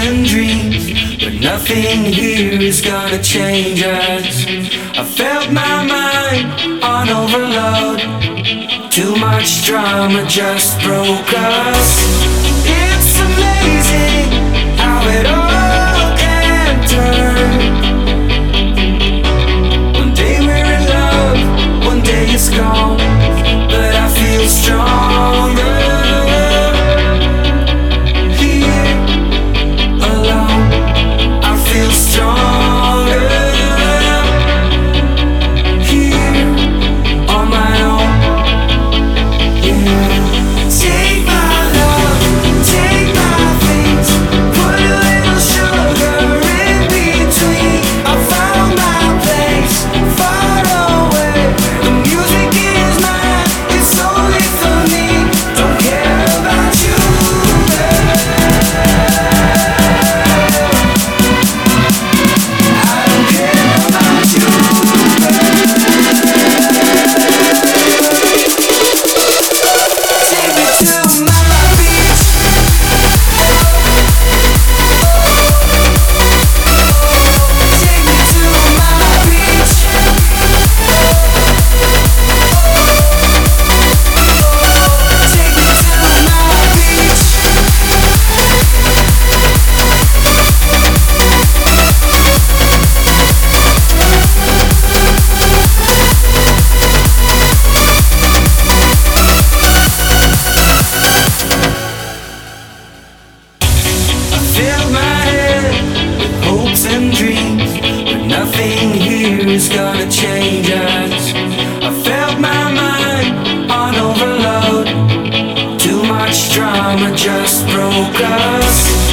and dreams, but nothing here is gonna change us. I felt my mind on overload. Too much drama just broke us. It's amazing how it all can turn. One day we're in love, one day it's gone, but I feel stronger here alone. I feel stronger here on my own. Yeah. Take my love, take my things, put a little sugar in between. I found my place far away. The music is mine, it's only for me. Don't care about you, I don't care about you, Take me to my beach. Take me to my beach. Take me to my beach. I filled my head with hopes and dreams, but nothing here is gonna change us. I felt my mind on overload. Too much drama just broke us.